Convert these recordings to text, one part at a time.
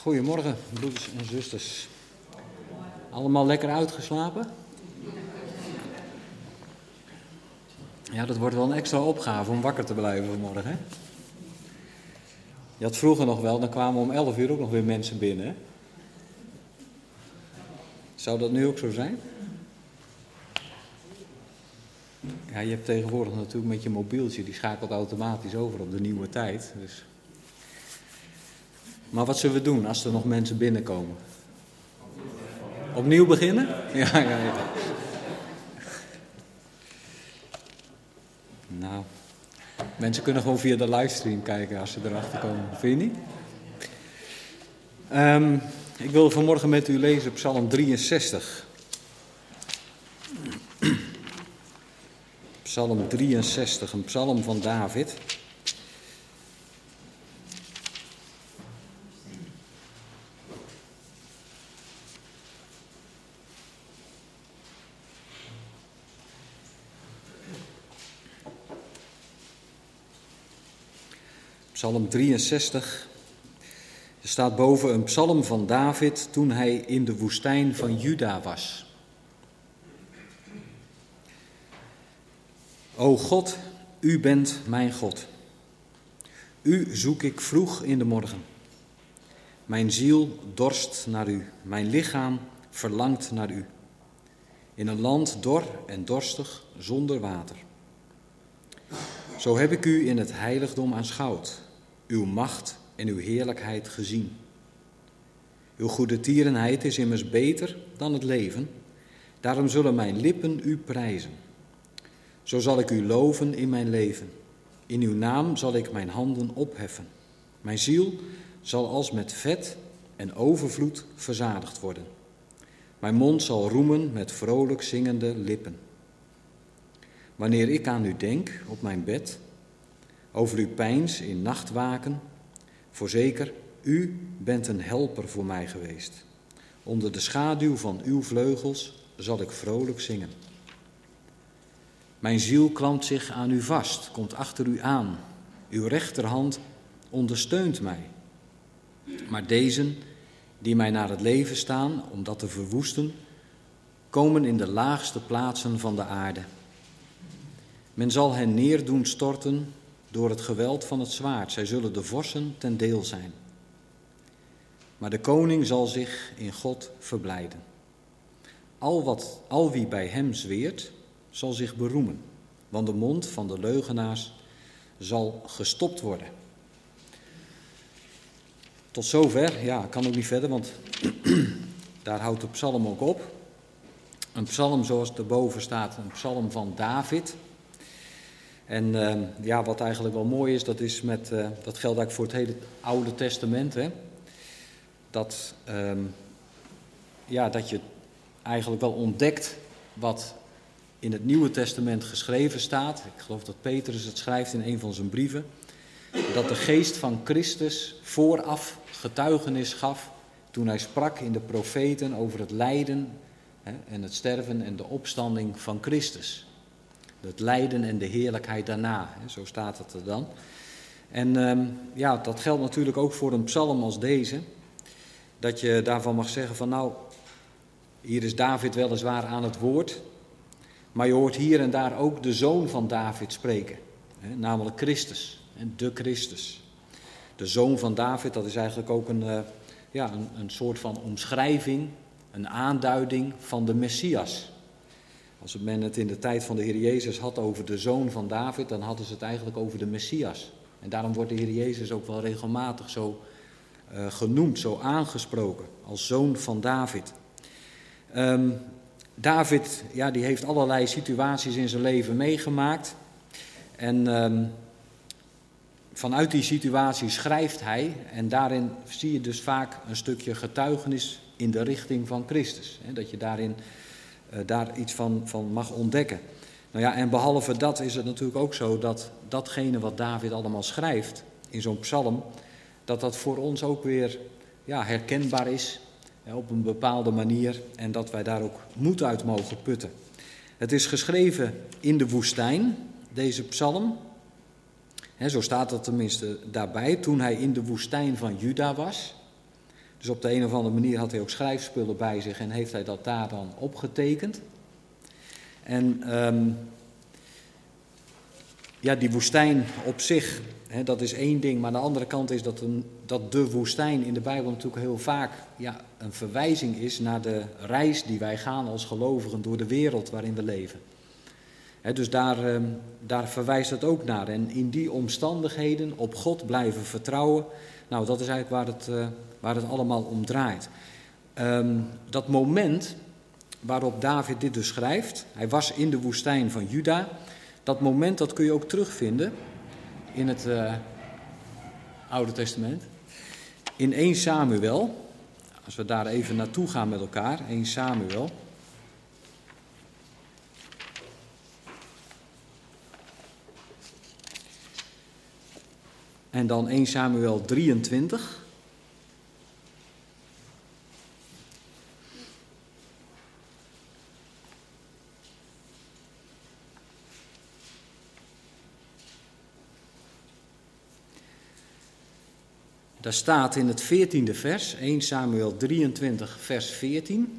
Goedemorgen, broeders en zusters. Allemaal lekker uitgeslapen? Ja, dat wordt wel een extra opgave om wakker te blijven vanmorgen, hè? Je had vroeger nog wel, dan kwamen om 11 uur ook nog weer mensen binnen, hè? Zou dat nu ook zo zijn? Ja, je hebt tegenwoordig natuurlijk met je mobieltje, die schakelt automatisch over op de nieuwe tijd. Dus. Maar wat zullen we doen als er nog mensen binnenkomen? Opnieuw beginnen? Ja. Nou, mensen kunnen gewoon via de livestream kijken als ze erachter komen. Vind je niet? Ik wil vanmorgen met u lezen Psalm 63. Psalm 63, een psalm van David. Psalm 63, er staat boven een psalm van David toen hij in de woestijn van Juda was. O God, u bent mijn God. U zoek ik vroeg in de morgen. Mijn ziel dorst naar u, mijn lichaam verlangt naar u. In een land dor en dorstig, zonder water. Zo heb ik u in het heiligdom aanschouwd, uw macht en uw heerlijkheid gezien. Uw goede tierenheid is immers beter dan het leven, daarom zullen mijn lippen u prijzen. Zo zal ik u loven in mijn leven, in uw naam zal ik mijn handen opheffen. Mijn ziel zal als met vet en overvloed verzadigd worden. Mijn mond zal roemen met vrolijk zingende lippen. Wanneer ik aan u denk op mijn bed, over uw peins in nachtwaken, voorzeker, u bent een helper voor mij geweest. Onder de schaduw van uw vleugels zal ik vrolijk zingen. Mijn ziel klampt zich aan u vast, komt achter u aan. Uw rechterhand ondersteunt mij. Maar dezen die mij naar het leven staan om dat te verwoesten, komen in de laagste plaatsen van de aarde. Men zal hen neer doen storten door het geweld van het zwaard. Zij zullen de vorsten ten deel zijn. Maar de koning zal zich in God verblijden. Al wie bij hem zweert, zal zich beroemen. Want de mond van de leugenaars zal gestopt worden. Tot zover. Ja, ik kan ook niet verder, want daar houdt de psalm ook op. Een psalm zoals erboven staat, een psalm van David. En wat eigenlijk wel mooi is, dat geldt eigenlijk voor het hele Oude Testament. Hè? Dat je eigenlijk wel ontdekt wat in het Nieuwe Testament geschreven staat. Ik geloof dat Petrus het schrijft in een van zijn brieven. Dat de geest van Christus vooraf getuigenis gaf toen hij sprak in de profeten over het lijden en het sterven en de opstanding van Christus. Het lijden en de heerlijkheid daarna, zo staat het er dan. En dat geldt natuurlijk ook voor een psalm als deze. Dat je daarvan mag zeggen van nou, hier is David weliswaar aan het woord. Maar je hoort hier en daar ook de zoon van David spreken. Namelijk Christus, de Christus. De zoon van David, dat is eigenlijk ook een soort van omschrijving, een aanduiding van de Messias. Als men het in de tijd van de Heer Jezus had over de zoon van David, dan hadden ze het eigenlijk over de Messias. En daarom wordt de Heer Jezus ook wel regelmatig zo genoemd, zo aangesproken, als zoon van David. David, die heeft allerlei situaties in zijn leven meegemaakt. En vanuit die situatie schrijft hij. En daarin zie je dus vaak een stukje getuigenis in de richting van Christus. Dat je daar iets van mag ontdekken. Nou ja, en behalve dat is het natuurlijk ook zo dat datgene wat David allemaal schrijft in zo'n psalm, dat voor ons ook weer herkenbaar is op een bepaalde manier en dat wij daar ook moed uit mogen putten. Het is geschreven in de woestijn, deze psalm. Zo staat het tenminste daarbij, toen hij in de woestijn van Juda was. Dus op de een of andere manier had hij ook schrijfspullen bij zich en heeft hij dat daar dan opgetekend. En die woestijn op zich, dat is één ding. Maar aan de andere kant is dat de woestijn in de Bijbel natuurlijk heel vaak een verwijzing is naar de reis die wij gaan als gelovigen door de wereld waarin we leven. Dus daar verwijst het ook naar. En in die omstandigheden op God blijven vertrouwen. Nou, dat is eigenlijk waar het allemaal om draait. Dat moment waarop David dit dus schrijft. Hij was in de woestijn van Juda. Dat moment dat kun je ook terugvinden in het Oude Testament. In 1 Samuel. Als we daar even naartoe gaan met elkaar. 1 Samuel. En dan 1 Samuel 23. Daar staat in het 14e vers, 1 Samuel 23 vers 14.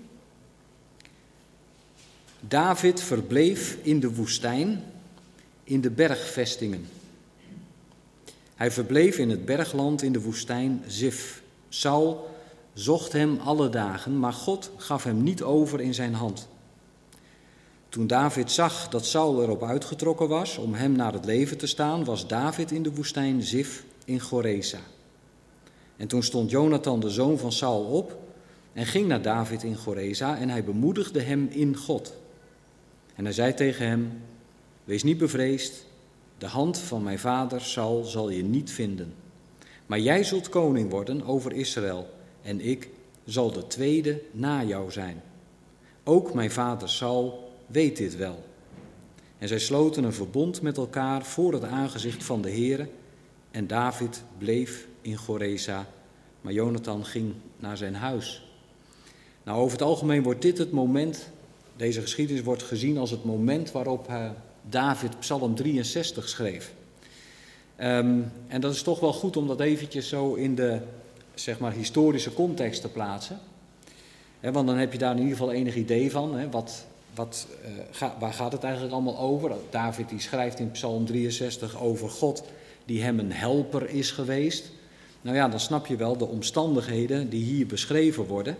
David verbleef in de woestijn, in de bergvestingen. Hij verbleef in het bergland in de woestijn Zif. Saul zocht hem alle dagen, maar God gaf hem niet over in zijn hand. Toen David zag dat Saul erop uitgetrokken was om hem naar het leven te staan, was David in de woestijn Zif in Goresa. En toen stond Jonathan, de zoon van Saul, op en ging naar David in Goresa en hij bemoedigde hem in God. En hij zei tegen hem, wees niet bevreesd, de hand van mijn vader Saul zal je niet vinden. Maar jij zult koning worden over Israël en ik zal de tweede na jou zijn. Ook mijn vader Saul weet dit wel. En zij sloten een verbond met elkaar voor het aangezicht van de Heere en David bleef in Goresa, maar Jonathan ging naar zijn huis. Nou, over het algemeen wordt dit het moment, deze geschiedenis wordt gezien als het moment waarop David Psalm 63 schreef. En dat is toch wel goed om dat eventjes zo in de, historische context te plaatsen. Want dan heb je daar in ieder geval enig idee van. Waar gaat het eigenlijk allemaal over? David die schrijft in Psalm 63 over God die hem een helper is geweest. Nou ja, dan snap je wel de omstandigheden die hier beschreven worden.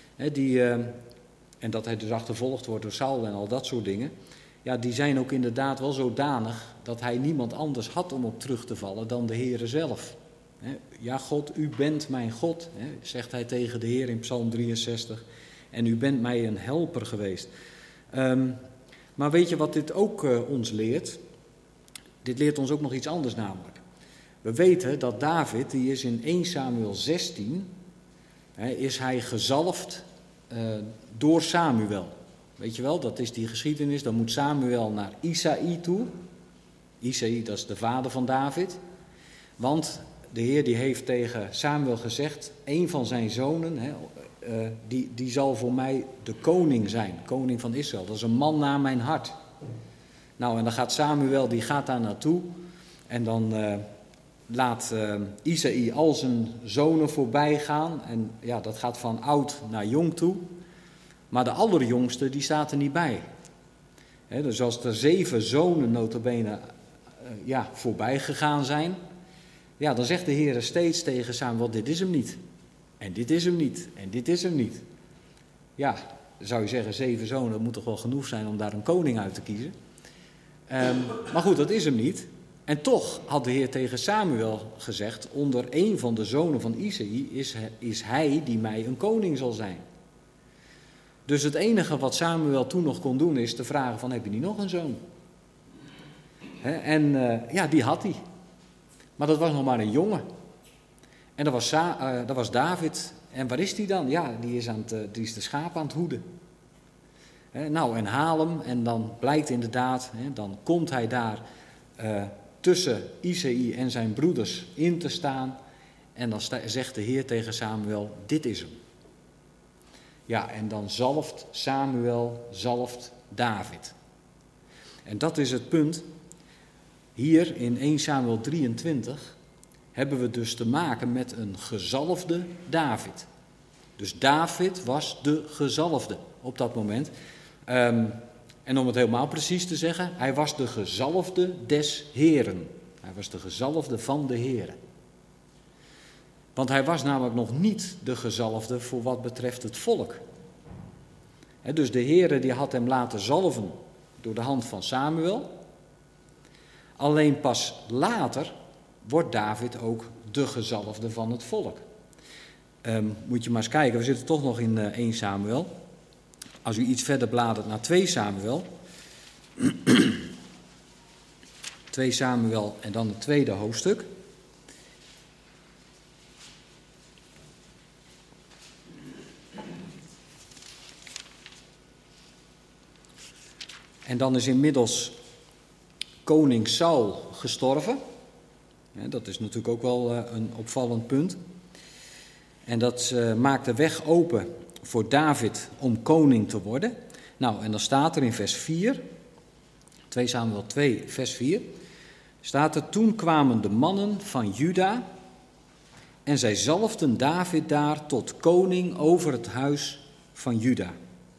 En dat hij dus achtervolgd wordt door Saul en al dat soort dingen. Ja, die zijn ook inderdaad wel zodanig dat hij niemand anders had om op terug te vallen dan de Heere zelf. Ja, God, u bent mijn God, zegt hij tegen de Heer in Psalm 63. En u bent mij een helper geweest. Maar weet je wat dit ook ons leert? Dit leert ons ook nog iets anders namelijk. We weten dat David, die is in 1 Samuel 16, is hij gezalfd door Samuel. Weet je wel, dat is die geschiedenis. Dan moet Samuel naar Isaï toe. Isaï, dat is de vader van David. Want de Heer die heeft tegen Samuel gezegd, een van zijn zonen, die zal voor mij de koning zijn. Koning van Israël. Dat is een man naar mijn hart. Nou, en dan gaat Samuel, die gaat daar naartoe. En dan laat Isaï al zijn zonen voorbij gaan. En ja, dat gaat van oud naar jong toe. Maar de allerjongste, die staat er niet bij. Dus als er 7 zonen nota bene voorbij gegaan zijn, ja, dan zegt de Heer steeds tegen Samuel, dit is hem niet. En dit is hem niet. En dit is hem niet. Ja, zou je zeggen, 7 zonen, dat moet toch wel genoeg zijn om daar een koning uit te kiezen. Maar goed, dat is hem niet. En toch had de Heer tegen Samuel gezegd, onder een van de zonen van Isaï is hij die mij een koning zal zijn. Dus het enige wat Samuel toen nog kon doen is te vragen van, heb je niet nog een zoon? Die had hij. Maar dat was nog maar een jongen. En dat was David. En waar is hij dan? Ja, die is de schapen aan het hoeden. En haal hem en dan blijkt inderdaad, dan komt hij daar tussen Isaï en zijn broeders in te staan. En dan zegt de Heer tegen Samuel, dit is hem. Ja, en dan Samuel zalft David. En dat is het punt. Hier in 1 Samuel 23 hebben we dus te maken met een gezalfde David. Dus David was de gezalfde op dat moment. En om het helemaal precies te zeggen, hij was de gezalfde des Heren. Hij was de gezalfde van de Heren. Want hij was namelijk nog niet de gezalfde voor wat betreft het volk. Dus de Heere die had hem laten zalven door de hand van Samuel. Alleen pas later wordt David ook de gezalfde van het volk. Moet je maar eens kijken, we zitten toch nog in 1 Samuel. Als u iets verder bladert naar 2 Samuel. 2 Samuel en dan het tweede hoofdstuk. En dan is inmiddels koning Saul gestorven. Dat is natuurlijk ook wel een opvallend punt. En dat maakt de weg open voor David om koning te worden. Nou, en dan staat er in vers 4, 2 Samuel 2, vers 4, staat er: toen kwamen de mannen van Juda en zij zalfden David daar tot koning over het huis van Juda.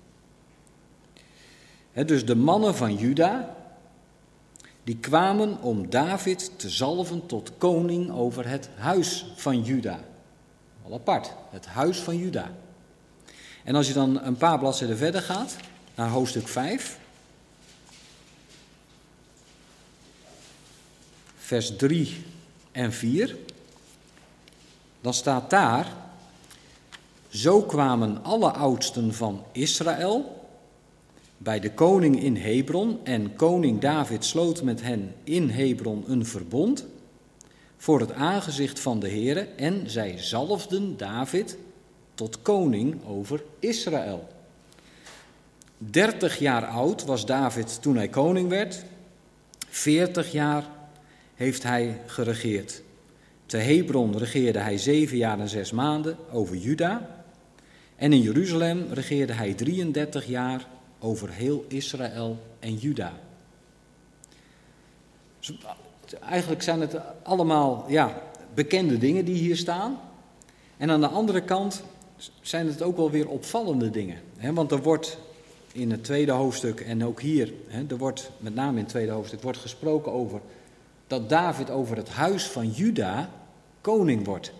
Dus de mannen van Juda, die kwamen om David te zalven tot koning over het huis van Juda. Al apart, het huis van Juda. En als je dan een paar bladzijden verder gaat, naar hoofdstuk 5, vers 3 en 4, dan staat daar: zo kwamen alle oudsten van Israël bij de koning in Hebron, en koning David sloot met hen in Hebron een verbond voor het aangezicht van de Heere, en zij zalfden David tot koning over Israël. 30 jaar oud was David toen hij koning werd. 40 jaar heeft hij geregeerd. Te Hebron regeerde hij 7 jaar en 6 maanden over Juda. En in Jeruzalem regeerde hij 33 jaar over heel Israël en Juda. Dus eigenlijk zijn het allemaal bekende dingen die hier staan. En aan de andere kant zijn het ook wel weer opvallende dingen. Want er wordt in het tweede hoofdstuk en ook hier, er wordt met name in het tweede hoofdstuk, wordt gesproken over dat David over het huis van Juda koning wordt.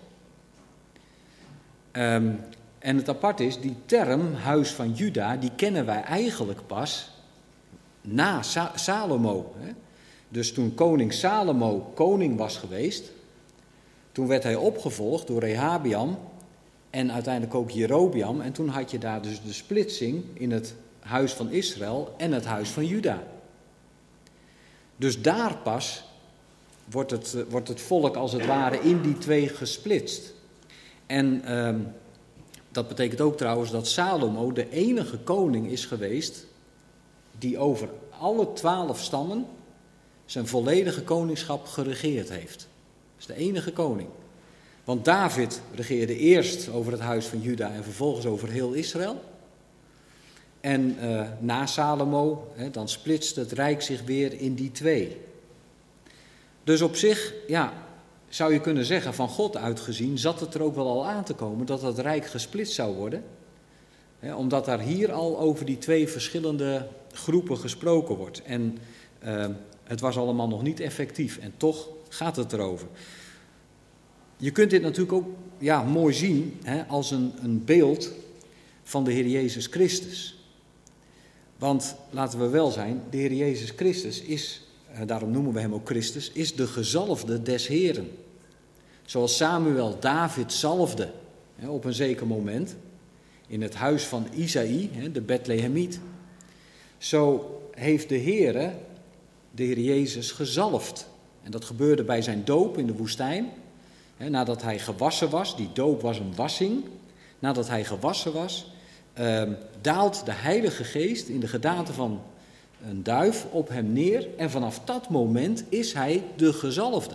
En het apart is, die term huis van Juda, die kennen wij eigenlijk pas na Salomo. Dus toen koning Salomo koning was geweest, toen werd hij opgevolgd door Rehabiam en uiteindelijk ook Jerobeam. En toen had je daar dus de splitsing in het huis van Israël en het huis van Juda. Dus daar pas wordt het volk als het ware in die twee gesplitst. En dat betekent ook trouwens dat Salomo de enige koning is geweest die over alle 12 stammen zijn volledige koningschap geregeerd heeft. Dat is de enige koning. Want David regeerde eerst over het huis van Juda en vervolgens over heel Israël. En na Salomo, dan splitst het rijk zich weer in die twee. Dus op zich, zou je kunnen zeggen, van God uitgezien, zat het er ook wel al aan te komen dat het rijk gesplitst zou worden. Omdat daar hier al over die twee verschillende groepen gesproken wordt. En het was allemaal nog niet effectief en toch gaat het erover. Je kunt dit natuurlijk ook mooi zien als een beeld van de Heer Jezus Christus. Want laten we wel zijn, de Heer Jezus Christus is, daarom noemen we hem ook Christus, is de gezalfde des Heren. Zoals Samuel David zalfde op een zeker moment in het huis van Isaï, de Bethlehemiet. Zo heeft de Heer Jezus gezalfd. En dat gebeurde bij zijn doop in de woestijn. Nadat hij gewassen was, die doop was een wassing. Nadat hij gewassen was, daalt de Heilige Geest in de gedaante van een duif op hem neer. En vanaf dat moment is hij de gezalfde.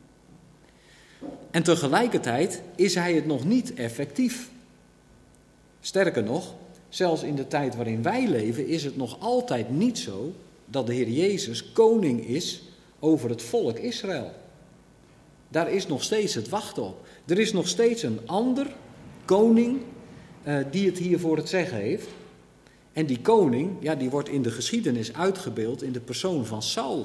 En tegelijkertijd is hij het nog niet effectief. Sterker nog, zelfs in de tijd waarin wij leven is het nog altijd niet zo dat de Heer Jezus koning is over het volk Israël. Daar is nog steeds het wachten op. Er is nog steeds een ander koning die het hier voor het zeggen heeft. En die koning, ja, die wordt in de geschiedenis uitgebeeld in de persoon van Saul.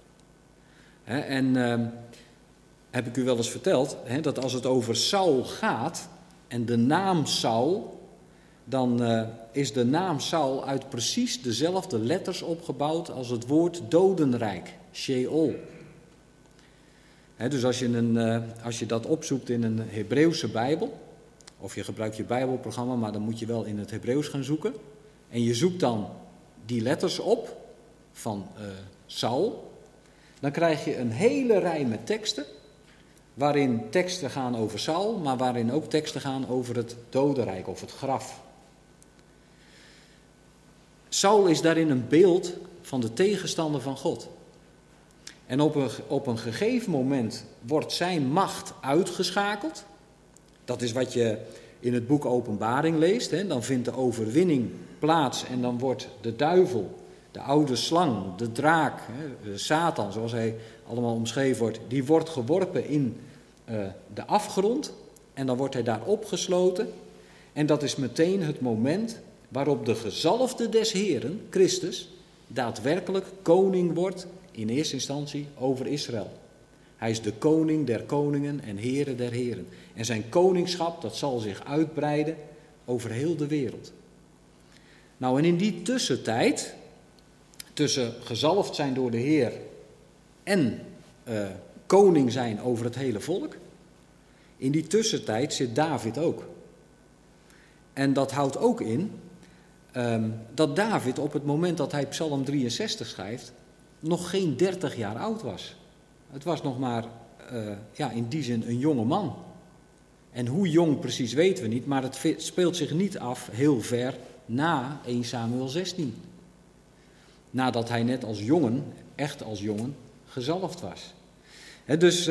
Heb ik u wel eens verteld, dat als het over Saul gaat en de naam Saul, dan is de naam Saul uit precies dezelfde letters opgebouwd als het woord dodenrijk, Sheol. Dus als je dat opzoekt in een Hebreeuwse Bijbel, of je gebruikt je Bijbelprogramma, maar dan moet je wel in het Hebreeuws gaan zoeken. En je zoekt dan die letters op van Saul, dan krijg je een hele rij met teksten, waarin teksten gaan over Saul, maar waarin ook teksten gaan over het dodenrijk of het graf. Saul is daarin een beeld van de tegenstander van God. En op een gegeven moment wordt zijn macht uitgeschakeld. Dat is wat je in het boek Openbaring leest. Dan vindt de overwinning plaats en dan wordt de duivel, de oude slang, de draak, Satan, zoals hij allemaal omschreven wordt, die wordt geworpen in de afgrond en dan wordt hij daar opgesloten. En dat is meteen het moment waarop de gezalfde des Heren, Christus, daadwerkelijk koning wordt, in eerste instantie over Israël. Hij is de koning der koningen en heren der heren. En zijn koningschap, dat zal zich uitbreiden over heel de wereld. Nou, en in die tussentijd, tussen gezalfd zijn door de Heer en koning zijn over het hele volk, in die tussentijd zit David ook. En dat houdt ook in dat David op het moment dat hij Psalm 63 schrijft, nog geen 30 jaar oud was. Het was nog maar, in die zin een jonge man. En hoe jong precies weten we niet, maar het speelt zich niet af heel ver na 1 Samuel 16. Nadat hij net als jongen, echt als jongen, gezalfd was. Dus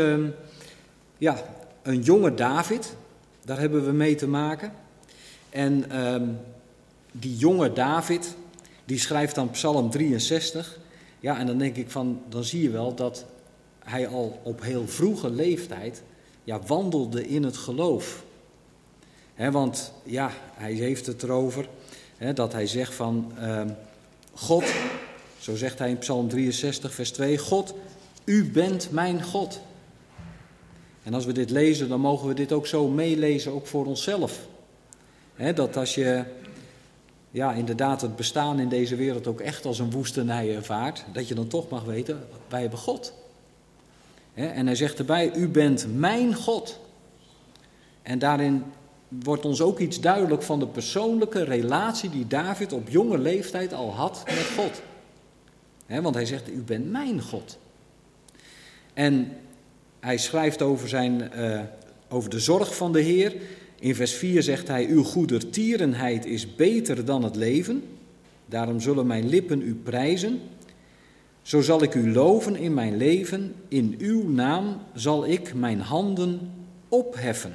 een jonge David, daar hebben we mee te maken. En die jonge David, die schrijft dan Psalm 63. Ja, en dan denk ik dan zie je wel dat hij al op heel vroege leeftijd wandelde in het geloof. Want hij heeft het erover dat hij zegt van God, zo zegt hij in Psalm 63 vers 2, God, u bent mijn God. En als we dit lezen, dan mogen we dit ook zo meelezen, ook voor onszelf. Dat als je inderdaad het bestaan in deze wereld ook echt als een woestenij ervaart, dat je dan toch mag weten, wij hebben God. En hij zegt erbij, u bent mijn God. En daarin wordt ons ook iets duidelijk van de persoonlijke relatie die David op jonge leeftijd al had met God. Want hij zegt, u bent mijn God. En hij schrijft over de zorg van de Heer. In vers 4 zegt hij, uw goedertierenheid is beter dan het leven. Daarom zullen mijn lippen u prijzen. Zo zal ik u loven in mijn leven. In uw naam zal ik mijn handen opheffen.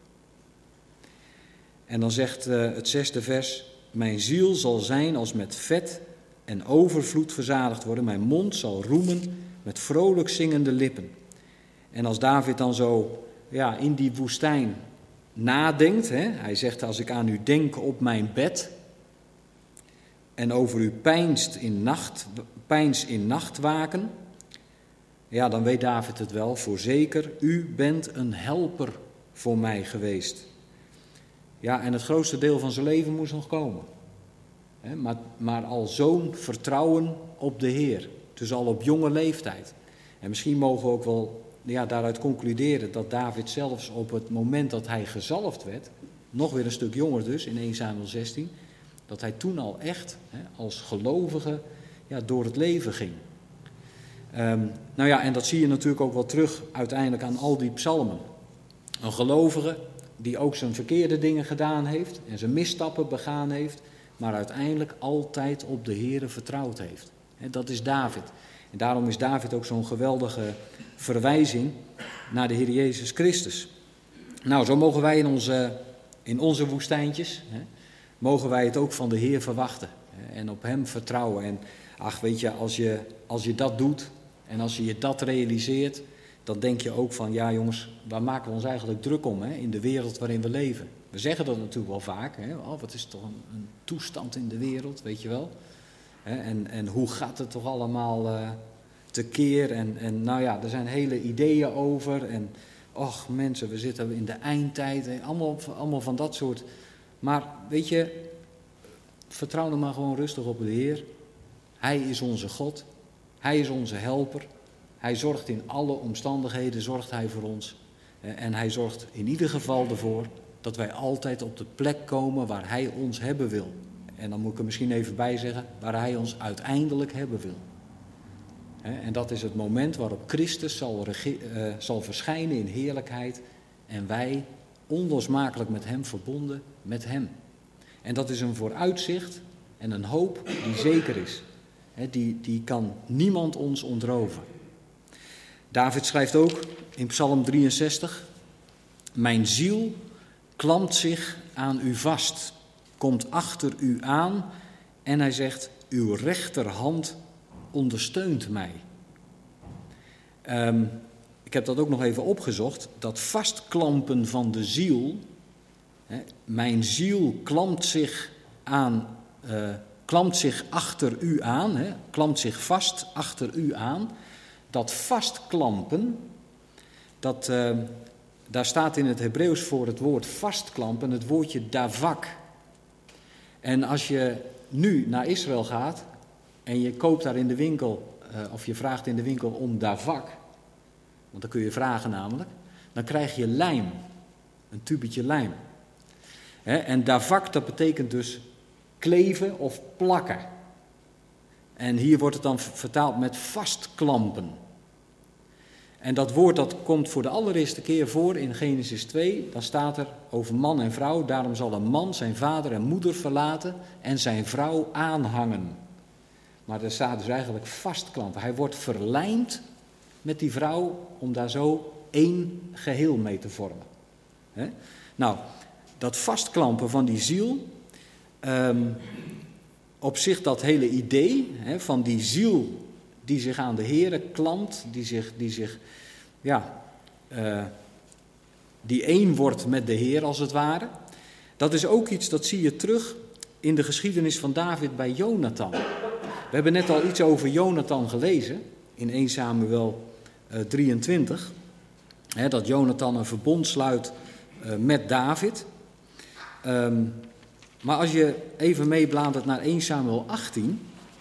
En dan zegt het 6e vers, mijn ziel zal zijn als met vet en overvloed verzadigd worden. Mijn mond zal roemen met vrolijk zingende lippen. En als David dan zo in die woestijn nadenkt, hij zegt, als ik aan u denk op mijn bed en over u peinst in nachtwaken, dan weet David het wel, voorzeker, u bent een helper voor mij geweest. En het grootste deel van zijn leven moest nog komen. Maar al zo'n vertrouwen op de Heer, dus al op jonge leeftijd. En misschien mogen we ook wel daaruit concluderen dat David zelfs op het moment dat hij gezalfd werd, nog weer een stuk jonger dus, in 1 Samuel 16, dat hij toen al echt als gelovige door het leven ging. En dat zie je natuurlijk ook wel terug uiteindelijk aan al die psalmen. Een gelovige die ook zijn verkeerde dingen gedaan heeft en zijn misstappen begaan heeft, maar uiteindelijk altijd op de Heere vertrouwd heeft. Dat is David. En daarom is David ook zo'n geweldige verwijzing naar de Heer Jezus Christus. Nou, zo mogen wij in onze woestijntjes, mogen wij het ook van de Heer verwachten. En op Hem vertrouwen. En weet je, als je dat doet en als je dat realiseert, dan denk je ook van, jongens, waar maken we ons eigenlijk druk om in de wereld waarin we leven? We zeggen dat natuurlijk wel vaak. Hè? Oh, wat is toch een toestand in de wereld, weet je wel. En hoe gaat het toch allemaal tekeer. En nou ja, er zijn hele ideeën over. En och mensen, we zitten in de eindtijd. Allemaal van dat soort. Maar weet je, vertrouw dan maar gewoon rustig op de Heer. Hij is onze God. Hij is onze helper. Hij zorgt in alle omstandigheden, zorgt hij voor ons. En hij zorgt in ieder geval ervoor dat wij altijd op de plek komen waar hij ons hebben wil. En dan moet ik er misschien even bij zeggen, waar hij ons uiteindelijk hebben wil. En dat is het moment waarop Christus zal verschijnen in heerlijkheid en wij onlosmakelijk met hem verbonden met hem. En dat is een vooruitzicht en een hoop die zeker is. Die kan niemand ons ontroven. David schrijft ook in Psalm 63, mijn ziel klampt zich aan u vast, komt achter u aan en hij zegt, uw rechterhand ondersteunt mij. Ik heb dat ook nog even opgezocht, dat vastklampen van de ziel, mijn ziel klampt zich achter u aan, klampt zich vast achter u aan. Dat vastklampen, daar staat in het Hebreeuws voor het woord vastklampen het woordje davak. En als je nu naar Israël gaat en je koopt daar in de winkel, of je vraagt in de winkel om davak, want dan kun je vragen namelijk, dan krijg je lijm, een tubetje lijm. En davak, dat betekent dus kleven of plakken. En hier wordt het dan vertaald met vastklampen. En dat woord dat komt voor de allereerste keer voor in Genesis 2. Dan staat er over man en vrouw. Daarom zal een man zijn vader en moeder verlaten en zijn vrouw aanhangen. Maar er staat dus eigenlijk vastklampen. Hij wordt verlijmd met die vrouw om daar zo één geheel mee te vormen. Nou, dat vastklampen van die ziel, op zich dat hele idee van die ziel die zich aan de Here klampt, die één wordt met de Heer als het ware. Dat is ook iets, dat zie je terug in de geschiedenis van David bij Jonathan. We hebben net al iets over Jonathan gelezen in 1 Samuel 23. Dat Jonathan een verbond sluit met David. Maar als je even meebladert naar 1 Samuel 18...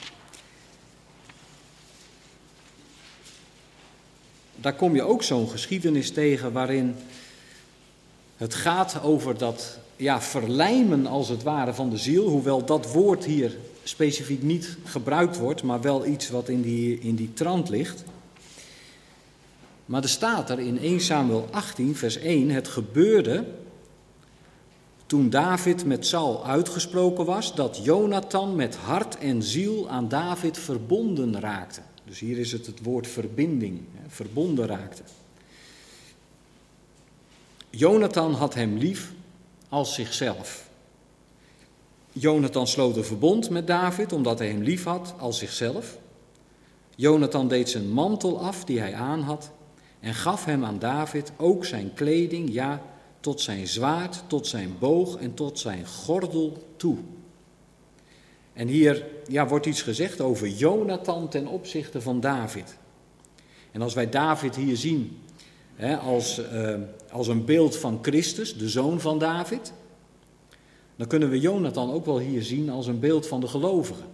daar kom je ook zo'n geschiedenis tegen waarin het gaat over dat verlijmen als het ware van de ziel. Hoewel dat woord hier specifiek niet gebruikt wordt, maar wel iets wat in die trant ligt. Maar er staat er in 1 Samuel 18 vers 1, het gebeurde toen David met Saul uitgesproken was, dat Jonathan met hart en ziel aan David verbonden raakte. Dus hier is het woord verbinding, verbonden raakte. Jonathan had hem lief als zichzelf. Jonathan sloot een verbond met David omdat hij hem lief had als zichzelf. Jonathan deed zijn mantel af die hij aan had en gaf hem aan David ook zijn kleding, ja, tot zijn zwaard, tot zijn boog en tot zijn gordel toe. En hier wordt iets gezegd over Jonathan ten opzichte van David. En als wij David hier zien als een beeld van Christus, de zoon van David, dan kunnen we Jonathan ook wel hier zien als een beeld van de gelovige.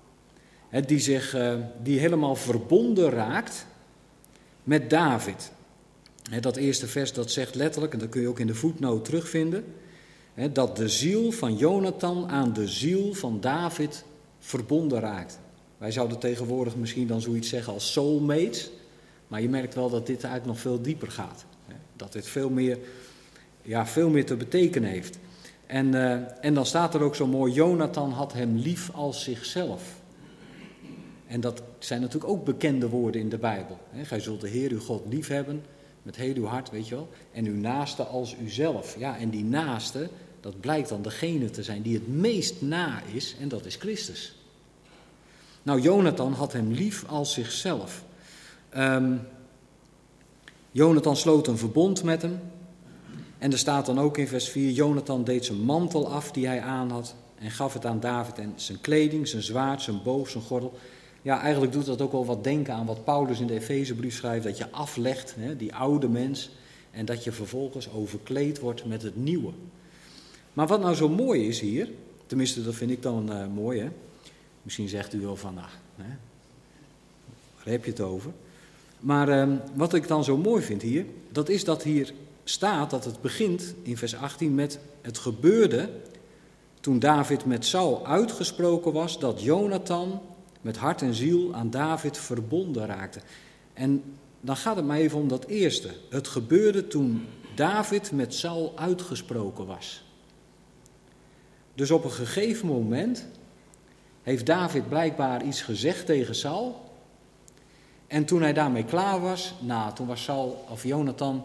Die helemaal verbonden raakt met David. Dat eerste vers dat zegt letterlijk, en dat kun je ook in de voetnoot terugvinden, dat de ziel van Jonathan aan de ziel van David verbonden raakt. Wij zouden tegenwoordig misschien dan zoiets zeggen als soulmates, maar je merkt wel dat dit eigenlijk nog veel dieper gaat. Dat dit veel meer te betekenen heeft. En dan staat er ook zo mooi, Jonathan had hem lief als zichzelf. En dat zijn natuurlijk ook bekende woorden in de Bijbel. Gij zult de Heer uw God lief hebben met heel uw hart, weet je wel. En uw naaste als uzelf. Ja, en die naaste, dat blijkt dan degene te zijn die het meest na is, en dat is Christus. Nou, Jonathan had hem lief als zichzelf. Jonathan sloot een verbond met hem. En er staat dan ook in vers 4, Jonathan deed zijn mantel af die hij aan had en gaf het aan David en zijn kleding, zijn zwaard, zijn boog, zijn gordel. Ja, eigenlijk doet dat ook wel wat denken aan wat Paulus in de Efezebrief schrijft, dat je aflegt, die oude mens, en dat je vervolgens overkleed wordt met het nieuwe. Maar wat nou zo mooi is hier, tenminste dat vind ik dan mooi, hè? Misschien zegt u wel van, waar heb je het over? Maar wat ik dan zo mooi vind hier, dat is dat hier staat dat het begint in vers 18 met het gebeurde toen David met Saul uitgesproken was dat Jonathan met hart en ziel aan David verbonden raakte. En dan gaat het maar even om dat eerste. Het gebeurde toen David met Saul uitgesproken was. Dus op een gegeven moment heeft David blijkbaar iets gezegd tegen Saul. En toen hij daarmee klaar was, toen was Saul of Jonathan,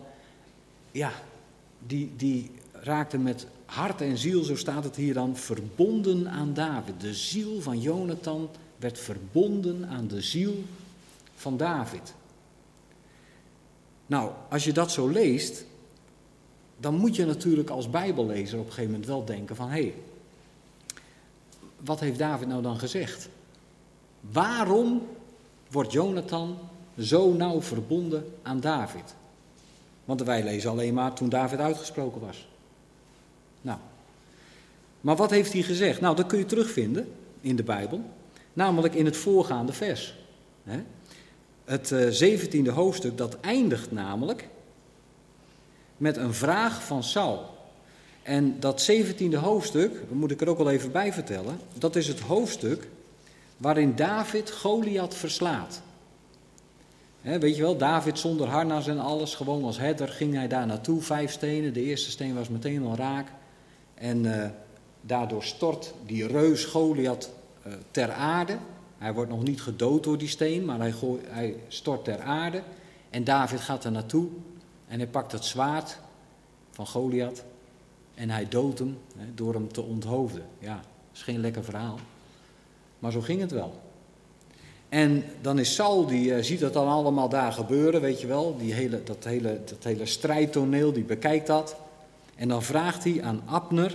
die raakte met hart en ziel, zo staat het hier dan, verbonden aan David. De ziel van Jonathan werd verbonden aan de ziel van David. Nou, als je dat zo leest, dan moet je natuurlijk als Bijbellezer op een gegeven moment wel denken van, hé, wat heeft David nou dan gezegd? Waarom wordt Jonathan zo nauw verbonden aan David? Want wij lezen alleen maar toen David uitgesproken was. Nou, maar wat heeft hij gezegd? Nou, dat kun je terugvinden in de Bijbel, namelijk in het voorgaande vers. Het 17e hoofdstuk, dat eindigt namelijk met een vraag van Saul. En dat 17e hoofdstuk, dat moet ik er ook wel even bij vertellen, dat is het hoofdstuk waarin David Goliath verslaat. Weet je wel, David zonder harnas en alles, gewoon als herder ging hij daar naartoe, 5 stenen. De eerste steen was meteen al raak. En daardoor stort die reus Goliath ter aarde. Hij wordt nog niet gedood door die steen, maar hij stort ter aarde. En David gaat er naartoe en hij pakt het zwaard van Goliath en hij doodt hem door hem te onthoofden. Ja, dat is geen lekker verhaal, maar zo ging het wel. En dan is Saul, die ziet dat dan allemaal daar gebeuren, weet je wel, dat hele strijdtoneel, die bekijkt dat. En dan vraagt hij aan Abner,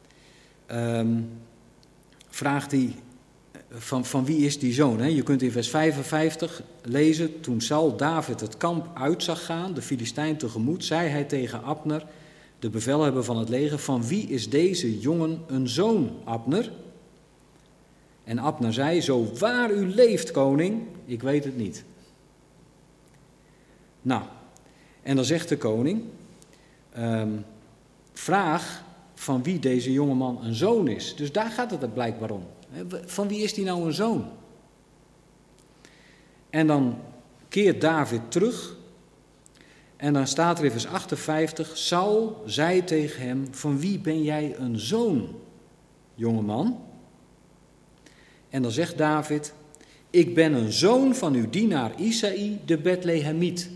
van wie is die zoon? Je kunt in vers 55 lezen, toen Saul David het kamp uit zag gaan, de Filistijn tegemoet, zei hij tegen Abner, de bevelhebber van het leger, van wie is deze jongen een zoon, Abner? En Abner zei, zo waar u leeft, koning, ik weet het niet. Nou, en dan zegt de koning, vraag van wie deze jongeman een zoon is. Dus daar gaat het er blijkbaar om. Van wie is die nou een zoon? En dan keert David terug. En dan staat er in vers 58, Saul zei tegen hem, van wie ben jij een zoon, jongeman? En dan zegt David, ik ben een zoon van uw dienaar Isaï de Bethlehemiet.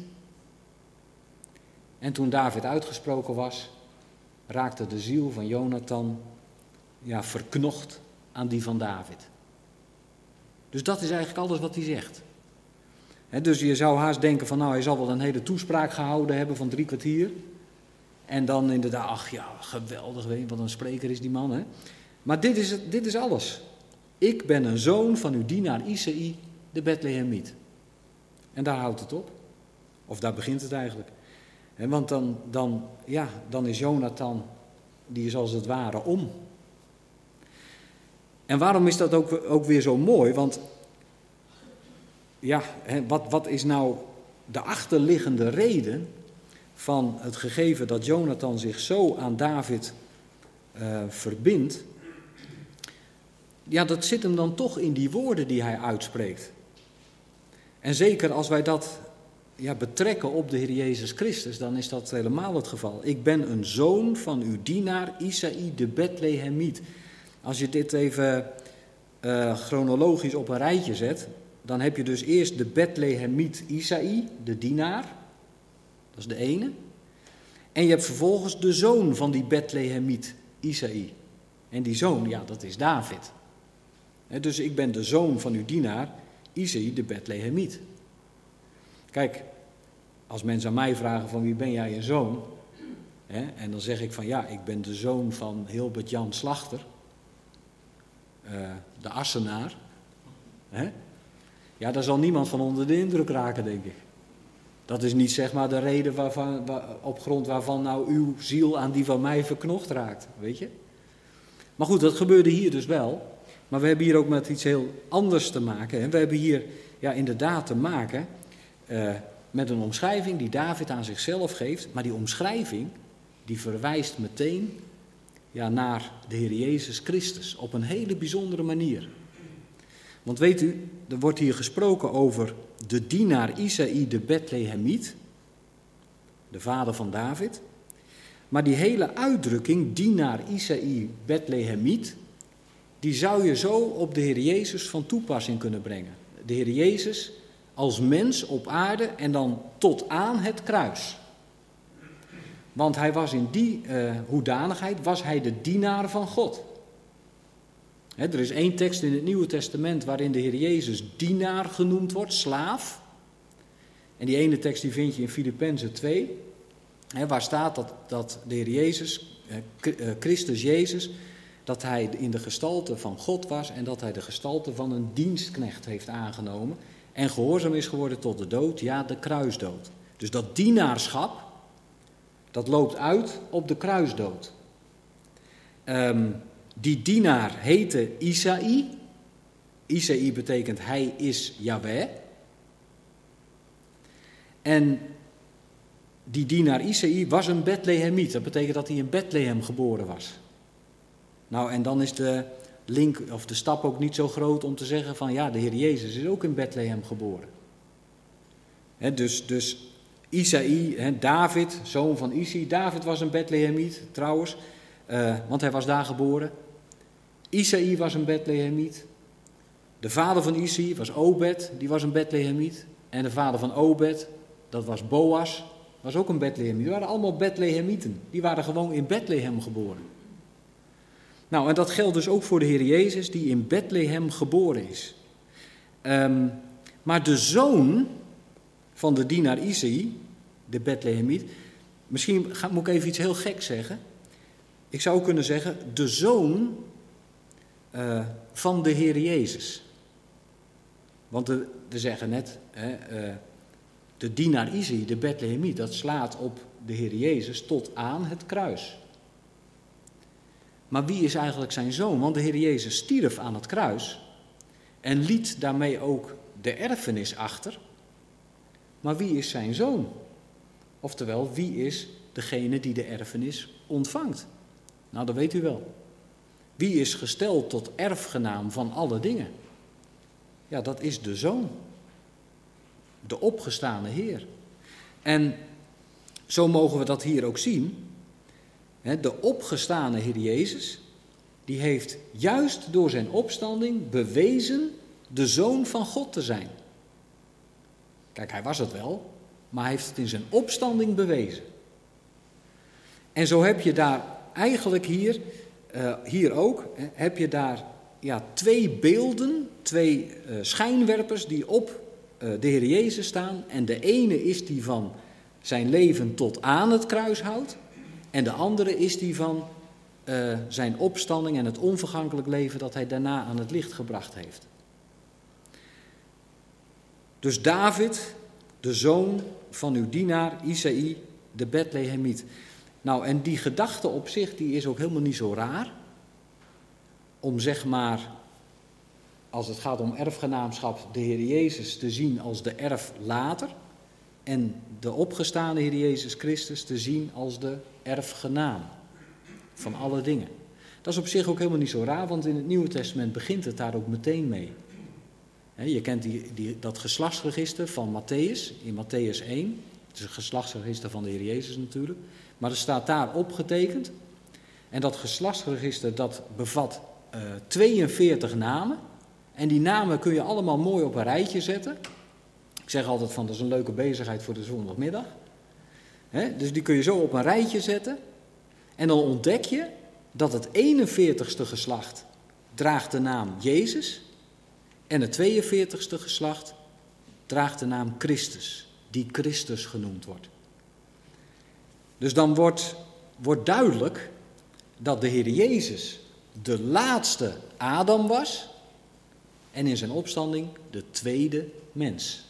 En toen David uitgesproken was, raakte de ziel van Jonathan verknocht aan die van David. Dus dat is eigenlijk alles wat hij zegt. Dus je zou haast denken van hij zal wel een hele toespraak gehouden hebben van 3 kwartier. En dan inderdaad, geweldig, wat een spreker is die man. Maar dit is alles. Ik ben een zoon van uw dienaar Isaï de Bethlehemiet. En daar houdt het op. Of daar begint het eigenlijk. Want dan is Jonathan, die is als het ware om. En waarom is dat ook weer zo mooi? Want wat is nou de achterliggende reden van het gegeven dat Jonathan zich zo aan David verbindt? Ja, dat zit hem dan toch in die woorden die hij uitspreekt. En zeker als wij dat betrekken op de Heer Jezus Christus, dan is dat helemaal het geval. Ik ben een zoon van uw dienaar Isaï de Bethlehemiet. Als je dit even chronologisch op een rijtje zet, dan heb je dus eerst de Bethlehemiet Isaï, de dienaar. Dat is de ene. En je hebt vervolgens de zoon van die Bethlehemiet Isaï. En die zoon, dat is David. Dus ik ben de zoon van uw dienaar Isaï de Bethlehemiet. Kijk, als mensen aan mij vragen van wie ben jij een zoon? En dan zeg ik van ja, ik ben de zoon van Hilbert Jan Slachter, de Assenaar. Ja, daar zal niemand van onder de indruk raken, denk ik. Dat is niet zeg maar de reden op grond waarvan nou uw ziel aan die van mij verknocht raakt, weet je. Maar goed, dat gebeurde hier dus wel. Maar we hebben hier ook met iets heel anders te maken. We hebben hier inderdaad te maken met een omschrijving die David aan zichzelf geeft. Maar die omschrijving die verwijst meteen naar de Heer Jezus Christus op een hele bijzondere manier. Want weet u, er wordt hier gesproken over de dienaar Isaï de Bethlehemiet, de vader van David. Maar die hele uitdrukking, dienaar Isaï Bethlehemiet, die zou je zo op de Heer Jezus van toepassing kunnen brengen. De Heer Jezus als mens op aarde en dan tot aan het kruis. Want hij was in die hoedanigheid, was hij de dienaar van God. Er is 1 tekst in het Nieuwe Testament waarin de Heer Jezus dienaar genoemd wordt, slaaf. En die ene tekst die vind je in Filippenzen 2. Waar staat dat de Heer Jezus, Christus Jezus, dat hij in de gestalte van God was en dat hij de gestalte van een dienstknecht heeft aangenomen. En gehoorzaam is geworden tot de dood, ja, de kruisdood. Dus dat dienaarschap, dat loopt uit op de kruisdood. Die dienaar heette Isaï. Isaï betekent hij is Jahweh. En die dienaar Isaï was een Bethlehemiet. Dat betekent dat hij in Bethlehem geboren was. Nou, en dan is de link of de stap ook niet zo groot om te zeggen van ja, de Heer Jezus is ook in Bethlehem geboren. Dus Isaï, David, zoon van Isi. David was een Bethlehemiet trouwens, want hij was daar geboren. Isaï was een Bethlehemiet. De vader van Isi was Obed, die was een Bethlehemiet. En de vader van Obed, dat was Boas, was ook een Bethlehemiet. Die waren allemaal Bethlehemieten. Die waren gewoon in Bethlehem geboren. Nou, en dat geldt dus ook voor de Heer Jezus die in Bethlehem geboren is. Maar de zoon van de dienaar Isaï, de Bethlehemiet, misschien moet ik even iets heel geks zeggen. Ik zou kunnen zeggen, de zoon van de Heer Jezus. Want we zeggen net, de dienaar Isaï, de Bethlehemiet, dat slaat op de Heer Jezus tot aan het kruis. Maar wie is eigenlijk zijn zoon? Want de Heer Jezus stierf aan het kruis en liet daarmee ook de erfenis achter. Maar wie is zijn zoon? Oftewel, wie is degene die de erfenis ontvangt? Nou, dat weet u wel. Wie is gesteld tot erfgenaam van alle dingen? Ja, dat is de Zoon. De opgestane Heer. En zo mogen we dat hier ook zien. De opgestane Heer Jezus, die heeft juist door zijn opstanding bewezen de Zoon van God te zijn. Kijk, hij was het wel, maar hij heeft het in zijn opstanding bewezen. En zo heb je daar eigenlijk hier ook, heb je daar 2 beelden, 2 schijnwerpers die op de Heer Jezus staan. En de ene is die van zijn leven tot aan het kruis houdt. En de andere is die van zijn opstanding en het onvergankelijk leven dat hij daarna aan het licht gebracht heeft. Dus David, de zoon van uw dienaar Isaï, de Bethlehemiet. Nou, en die gedachte op zich, die is ook helemaal niet zo raar. Om zeg maar, als het gaat om erfgenaamschap, de Heer Jezus te zien als de erflater. En de opgestane Heer Jezus Christus te zien als de erfgenaam van alle dingen. Dat is op zich ook helemaal niet zo raar, want in het Nieuwe Testament begint het daar ook meteen mee. Je kent dat geslachtsregister van Matthäus, in Matthäus 1. Het is het geslachtsregister van de Heer Jezus natuurlijk. Maar er staat daar opgetekend. En dat geslachtsregister dat bevat 42 namen. En die namen kun je allemaal mooi op een rijtje zetten. Ik zeg altijd van, dat is een leuke bezigheid voor de zondagmiddag. Dus die kun je zo op een rijtje zetten. En dan ontdek je dat het 41ste geslacht draagt de naam Jezus. En het 42ste geslacht draagt de naam Christus, die Christus genoemd wordt. Dus dan wordt wordt duidelijk dat de Heer Jezus de laatste Adam was en in zijn opstanding de tweede mens.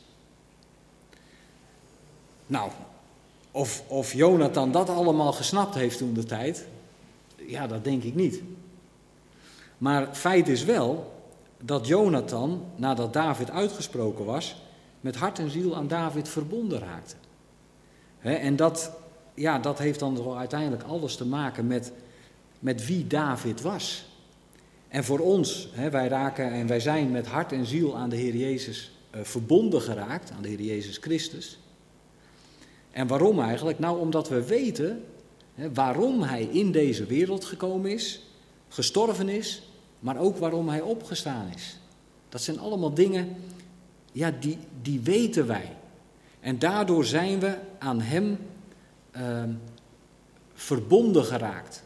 Nou, of Jonathan dat allemaal gesnapt heeft toen de tijd, ja, dat denk ik niet. Maar feit is wel dat Jonathan, nadat David uitgesproken was, met hart en ziel aan David verbonden raakte. En dat heeft dan wel uiteindelijk alles te maken met wie David was. En voor ons, wij zijn met hart en ziel aan de Heer Jezus verbonden geraakt, aan de Heer Jezus Christus. En waarom eigenlijk? Nou, omdat we weten waarom hij in deze wereld gekomen is, gestorven is, maar ook waarom hij opgestaan is. Dat zijn allemaal dingen, ja, die weten wij. En daardoor zijn we aan hem verbonden geraakt.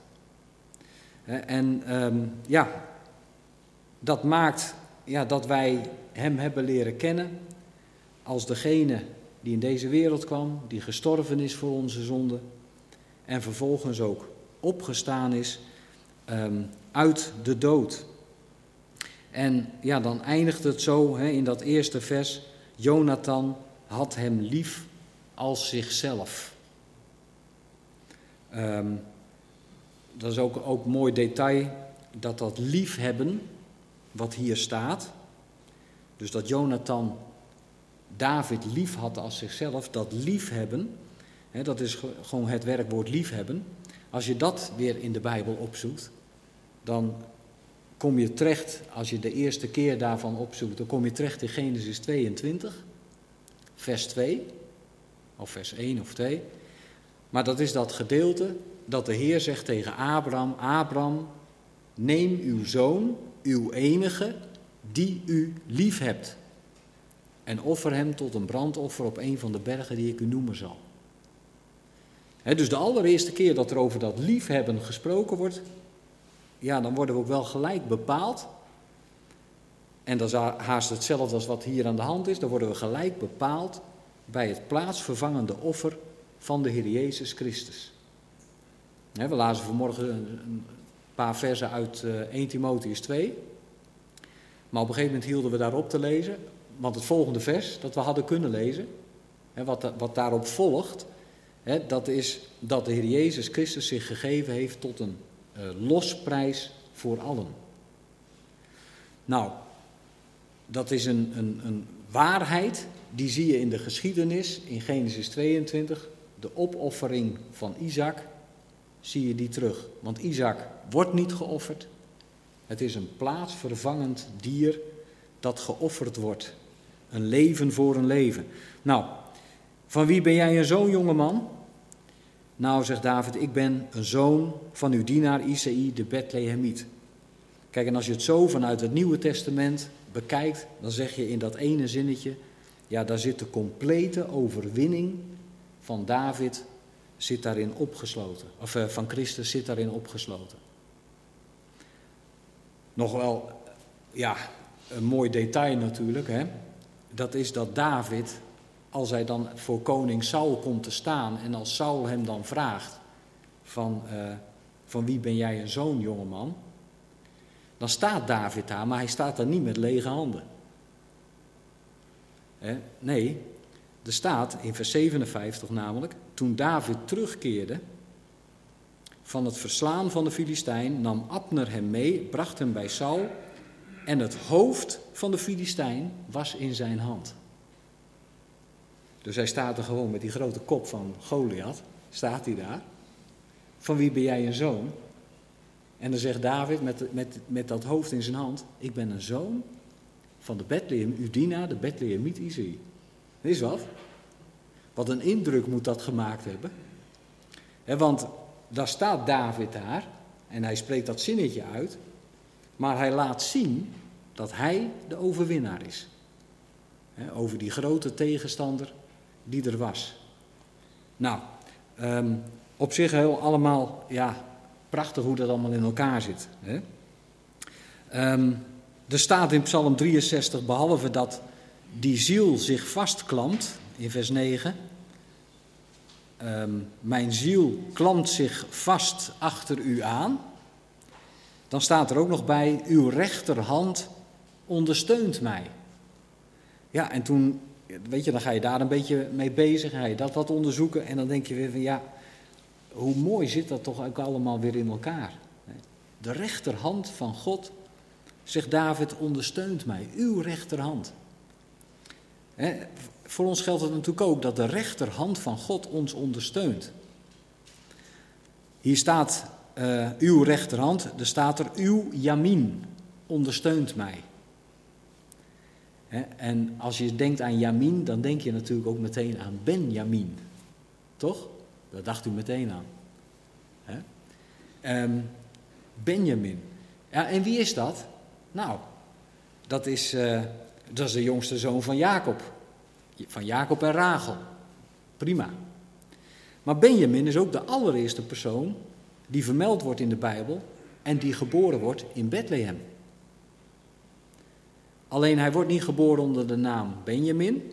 Dat maakt dat wij hem hebben leren kennen als degene die in deze wereld kwam, die gestorven is voor onze zonden en vervolgens ook opgestaan is uit de dood. En ja, dan eindigt het zo in dat eerste vers: Jonathan had hem lief als zichzelf. Dat is ook een mooi detail, dat liefhebben, wat hier staat. Dus dat Jonathan David lief had als zichzelf, dat liefhebben, dat is gewoon het werkwoord liefhebben. Als je dat weer in de Bijbel opzoekt, dan kom je terecht, als je de eerste keer daarvan opzoekt, dan kom je terecht in Genesis 22, vers 2, of vers 1 of 2. Maar dat is dat gedeelte dat de Heer zegt tegen Abraham: Abraham, neem uw zoon, uw enige, die u lief hebt, en offer hem tot een brandoffer op een van de bergen die ik u noemen zal. Dus de allereerste keer dat er over dat liefhebben gesproken wordt, ja, dan worden we ook wel gelijk bepaald. En dat is haast hetzelfde als wat hier aan de hand is. Dan worden we gelijk bepaald bij het plaatsvervangende offer van de Heer Jezus Christus. We lazen vanmorgen een paar versen uit 1 Timotheüs 2. Maar op een gegeven moment hielden we daarop te lezen. Want het volgende vers dat we hadden kunnen lezen, wat daarop volgt, dat is dat de Heer Jezus Christus zich gegeven heeft tot een losprijs voor allen. Nou, dat is een waarheid, die zie je in de geschiedenis, in Genesis 22, de opoffering van Isaac, zie je die terug. Want Isaac wordt niet geofferd, het is een plaatsvervangend dier dat geofferd wordt. Een leven voor een leven. Nou, van wie ben jij een zoon, jongeman? Nou, zegt David, ik ben een zoon van uw dienaar Isaï de Bethlehemiet. Kijk, en als je het zo vanuit het Nieuwe Testament bekijkt, dan zeg je in dat ene zinnetje, ja, daar zit de complete overwinning van David zit daarin opgesloten. Of van Christus zit daarin opgesloten. Nog wel, ja, een mooi detail natuurlijk, dat is dat David, als hij dan voor koning Saul komt te staan en als Saul hem dan vraagt van wie ben jij een zoon, jongeman? Dan staat David daar, maar hij staat daar niet met lege handen. Nee, er staat in vers 57 namelijk, toen David terugkeerde van het verslaan van de Filistijn, nam Abner hem mee, bracht hem bij Saul en het hoofd van de Filistijn was in zijn hand. Dus hij staat er gewoon met die grote kop van Goliath, staat hij daar. Van wie ben jij een zoon? En dan zegt David met dat hoofd in zijn hand, ik ben een zoon van de Bethlehem, uw dienaar, de Bethlehemiet Isaï. Dat is wat. Wat een indruk moet dat gemaakt hebben. Want daar staat David daar en hij spreekt dat zinnetje uit, maar hij laat zien dat hij de overwinnaar is. Over die grote tegenstander die er was. Nou, op zich heel allemaal, ja, prachtig hoe dat allemaal in elkaar zit. Er staat in Psalm 63, behalve dat die ziel zich vastklampt, in vers 9, mijn ziel klampt zich vast achter u aan. Dan staat er ook nog bij, uw rechterhand ondersteunt mij. Ja, en toen, weet je, dan ga je daar een beetje mee bezig, ga je dat wat onderzoeken en dan denk je weer van ja, hoe mooi zit dat toch ook allemaal weer in elkaar. De rechterhand van God, zegt David, ondersteunt mij, uw rechterhand. Voor ons geldt het natuurlijk ook dat de rechterhand van God ons ondersteunt. Hier staat uw rechterhand, er staat er uw Yamin ondersteunt mij. En als je denkt aan Yamin, dan denk je natuurlijk ook meteen aan Benjamin. Toch? Daar dacht u meteen aan. Benjamin. Ja, en wie is dat? Nou, dat is de jongste zoon van Jacob. Van Jacob en Rachel. Prima. Maar Benjamin is ook de allereerste persoon die vermeld wordt in de Bijbel en die geboren wordt in Bethlehem. Alleen hij wordt niet geboren onder de naam Benjamin.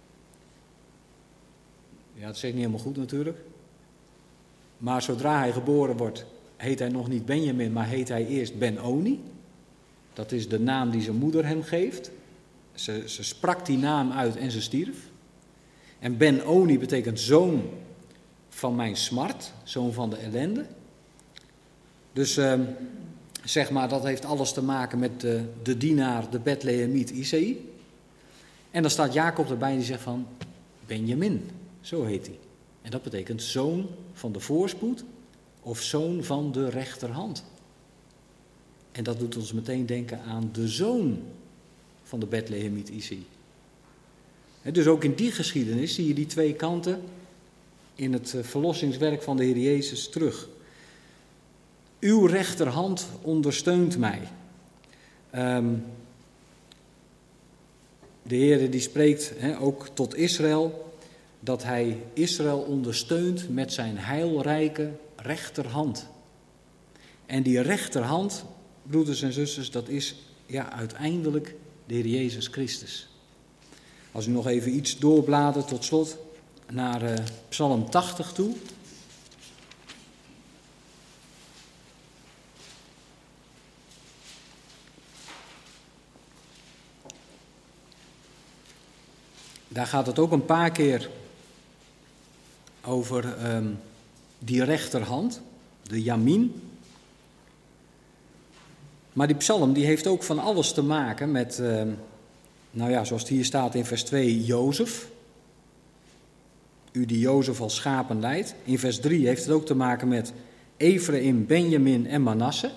Ja, dat zeg ik niet helemaal goed natuurlijk. Maar zodra hij geboren wordt, heet hij nog niet Benjamin, maar heet hij eerst Ben-Oni. Dat is de naam die zijn moeder hem geeft. Ze sprak die naam uit en ze stierf. En Ben-Oni betekent zoon van mijn smart, zoon van de ellende. Dus zeg maar, dat heeft alles te maken met de dienaar, de Bethlehemiet Isaï. En dan staat Jacob erbij die zegt van Benjamin, zo heet hij. En dat betekent zoon van de voorspoed of zoon van de rechterhand. En dat doet ons meteen denken aan de zoon van de Bethlehemiet Isaï. Dus ook in die geschiedenis zie je die twee kanten in het verlossingswerk van de Heer Jezus terug. Uw rechterhand ondersteunt mij. De Heer die spreekt ook tot Israël, dat hij Israël ondersteunt met zijn heilrijke rechterhand. En die rechterhand, broeders en zusters, dat is uiteindelijk de Heer Jezus Christus. Als u nog even iets doorbladert tot slot naar Psalm 80 toe. Daar gaat het ook een paar keer over die rechterhand, de Yamin. Maar die psalm die heeft ook van alles te maken met, zoals het hier staat in vers 2, Jozef. U die Jozef als schapen leidt. In vers 3 heeft het ook te maken met Efraïm, Benjamin en Manasse.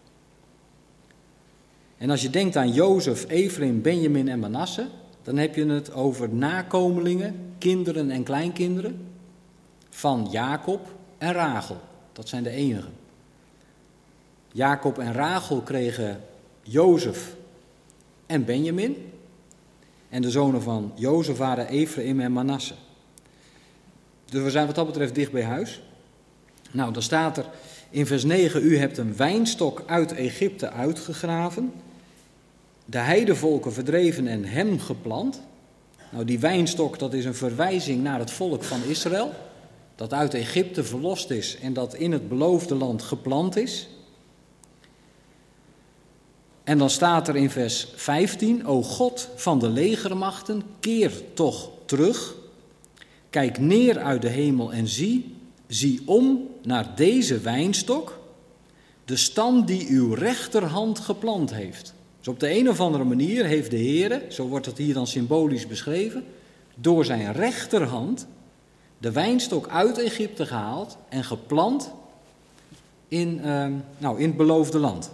En als je denkt aan Jozef, Efraïm, Benjamin en Manasse, dan heb je het over nakomelingen, kinderen en kleinkinderen van Jacob en Rachel. Dat zijn de enigen. Jacob en Rachel kregen Jozef en Benjamin. En de zonen van Jozef waren Efraïm en Manasse. Dus we zijn wat dat betreft dicht bij huis. Nou, dan staat er in vers 9, u hebt een wijnstok uit Egypte uitgegraven, de heidevolken verdreven en hem geplant. Nou, die wijnstok, dat is een verwijzing naar het volk van Israël, dat uit Egypte verlost is en dat in het beloofde land geplant is. En dan staat er in vers 15, o God van de legermachten, keer toch terug. Kijk neer uit de hemel en zie om naar deze wijnstok, de stam die uw rechterhand geplant heeft. Dus op de een of andere manier heeft de Heer, zo wordt het hier dan symbolisch beschreven, door zijn rechterhand de wijnstok uit Egypte gehaald en geplant in het beloofde land.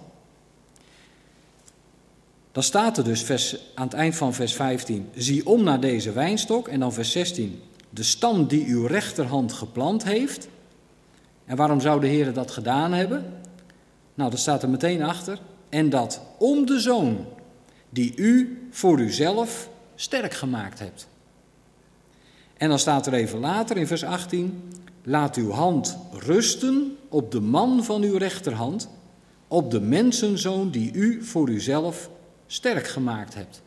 Dan staat er dus aan het eind van vers 15, zie om naar deze wijnstok. En dan vers 16, de stam die uw rechterhand geplant heeft. En waarom zou de Heer dat gedaan hebben? Nou, dat staat er meteen achter. En dat om de zoon die u voor uzelf sterk gemaakt hebt. En dan staat er even later in vers 18, laat uw hand rusten op de man van uw rechterhand, op de mensenzoon die u voor uzelf sterk gemaakt hebt.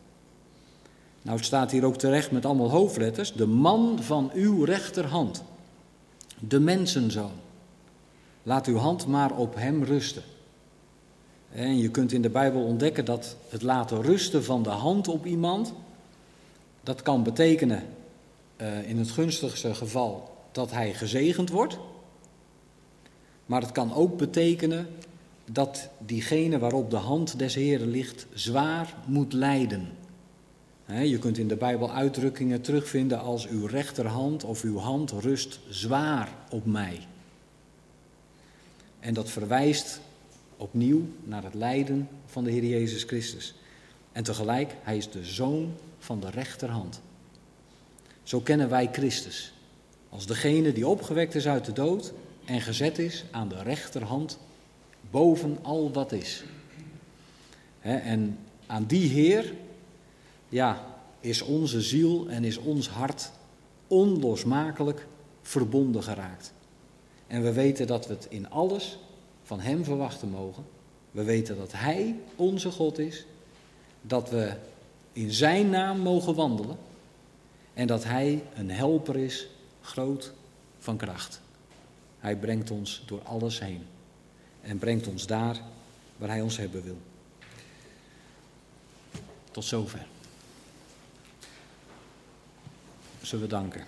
Nou, het staat hier ook terecht met allemaal hoofdletters, de man van uw rechterhand. de mensenzoon. Laat uw hand maar op hem rusten. En je kunt in de Bijbel ontdekken dat het laten rusten van de hand op iemand, dat kan betekenen in het gunstigste geval dat hij gezegend wordt. Maar het kan ook betekenen dat diegene waarop de hand des Heeren ligt zwaar moet lijden. Je kunt in de Bijbel uitdrukkingen terugvinden als uw rechterhand of uw hand rust zwaar op mij. En dat verwijst opnieuw naar het lijden van de Heer Jezus Christus. En tegelijk, hij is de zoon van de rechterhand. Zo kennen wij Christus als degene die opgewekt is uit de dood en gezet is aan de rechterhand boven al wat is. En aan die Heer, is onze ziel en is ons hart onlosmakelijk verbonden geraakt. En we weten dat we het in alles van hem verwachten mogen. We weten dat hij onze God is, dat we in zijn naam mogen wandelen en dat hij een helper is, groot van kracht. Hij brengt ons door alles heen en brengt ons daar waar hij ons hebben wil. Tot zover. Zullen we danken.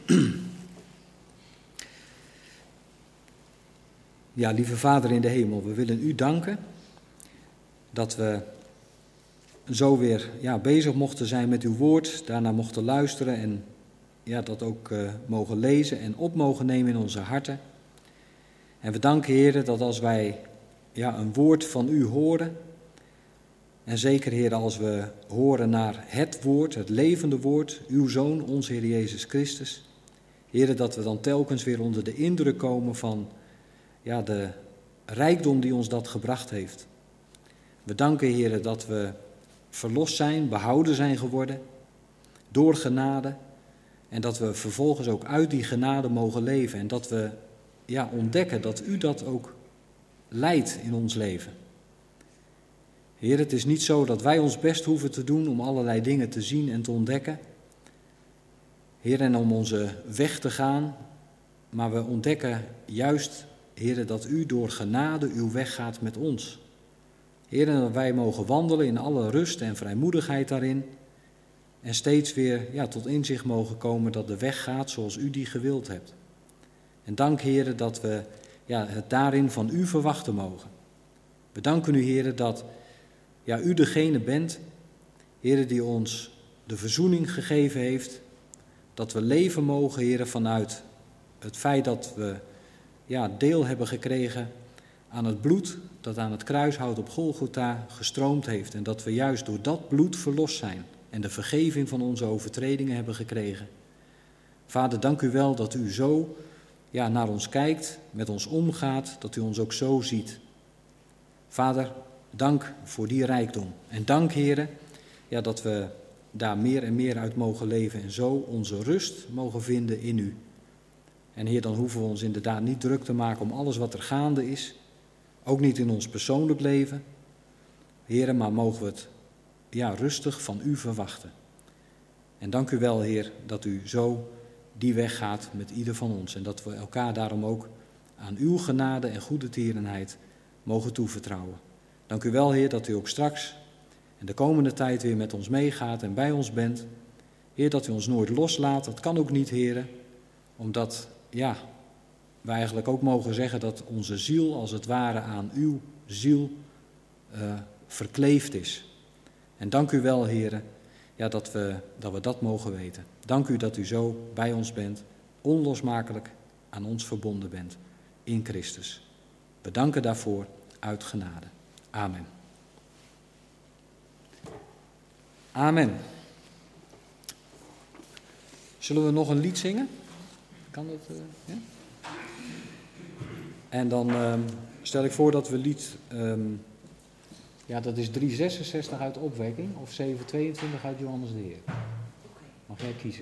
Ja, lieve Vader in de hemel, we willen u danken dat we zo weer bezig mochten zijn met uw woord, daarna mochten luisteren en dat ook mogen lezen en op mogen nemen in onze harten. En we danken, Heer, dat als wij een woord van u horen, en zeker, Heer, als we horen naar het woord, het levende woord, uw Zoon, onze Heer Jezus Christus, Heer, dat we dan telkens weer onder de indruk komen van de rijkdom die ons dat gebracht heeft. We danken, Heer, dat we verlost zijn, behouden zijn geworden door genade en dat we vervolgens ook uit die genade mogen leven en dat we ontdekken dat u dat ook leidt in ons leven. Heer, het is niet zo dat wij ons best hoeven te doen om allerlei dingen te zien en te ontdekken. Heer, en om onze weg te gaan, maar we ontdekken juist, Heer, dat u door genade uw weg gaat met ons. Heer, en dat wij mogen wandelen in alle rust en vrijmoedigheid daarin en steeds weer tot inzicht mogen komen dat de weg gaat zoals u die gewild hebt. En dank, Heer, dat we het daarin van u verwachten mogen. We danken u, Heer, dat u degene bent, Heer, die ons de verzoening gegeven heeft, dat we leven mogen, Heer, vanuit het feit dat we deel hebben gekregen aan het bloed dat aan het kruishout op Golgotha gestroomd heeft en dat we juist door dat bloed verlost zijn en de vergeving van onze overtredingen hebben gekregen. Vader, dank u wel dat u zo naar ons kijkt, met ons omgaat, dat u ons ook zo ziet. Vader, dank voor die rijkdom. En dank, Heere, dat we daar meer en meer uit mogen leven en zo onze rust mogen vinden in u. En Heer, dan hoeven we ons inderdaad niet druk te maken om alles wat er gaande is. Ook niet in ons persoonlijk leven. Heere, maar mogen we het rustig van u verwachten. En dank u wel, Heer, dat u zo die weg gaat met ieder van ons. En dat we elkaar daarom ook aan uw genade en goede tierenheid mogen toevertrouwen. Dank u wel, Heer, dat u ook straks en de komende tijd weer met ons meegaat en bij ons bent. Heer, dat u ons nooit loslaat. Dat kan ook niet, Heer, omdat we eigenlijk ook mogen zeggen dat onze ziel als het ware aan uw ziel verkleefd is. En dank u wel, Heer, dat we dat mogen weten. Dank u dat u zo bij ons bent, onlosmakelijk aan ons verbonden bent in Christus. We danken daarvoor uit genade. Amen. Amen. Zullen we nog een lied zingen? Kan dat? Ja? En dan stel ik voor dat we lied, dat is 366 uit Opwekking of 722 uit Johannes de Heer. Mag jij kiezen?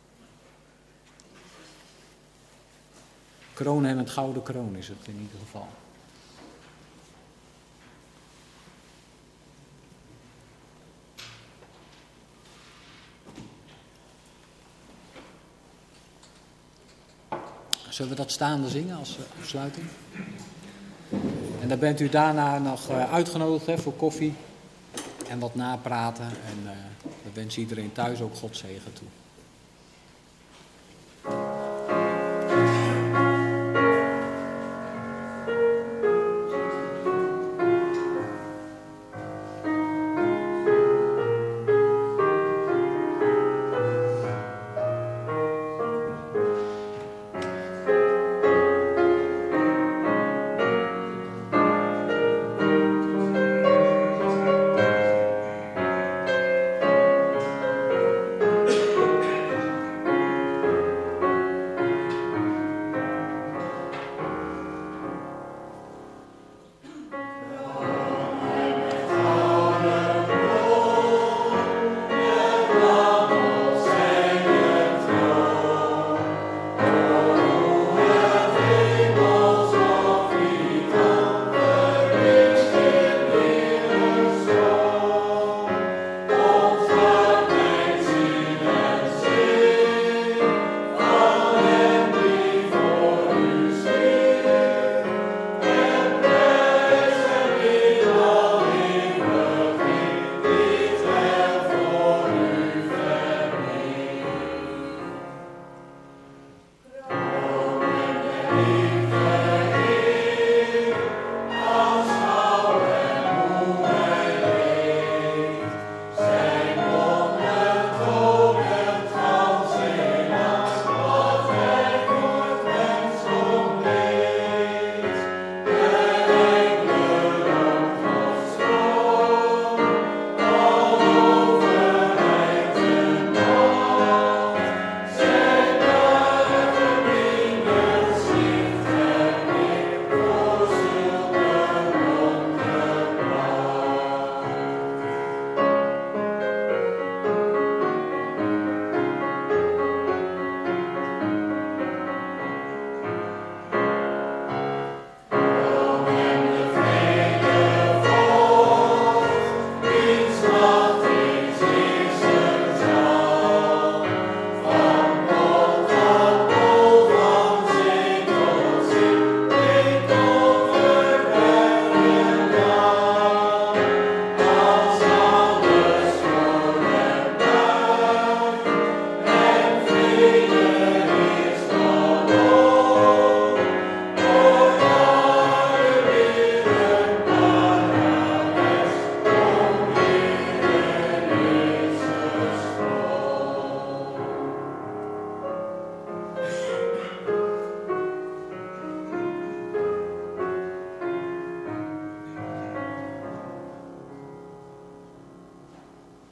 Kroon hem met gouden kroon is het in ieder geval. Zullen we dat staande zingen als afsluiting? En dan bent u daarna nog uitgenodigd voor koffie en wat napraten. En we wensen iedereen thuis ook God zegen toe.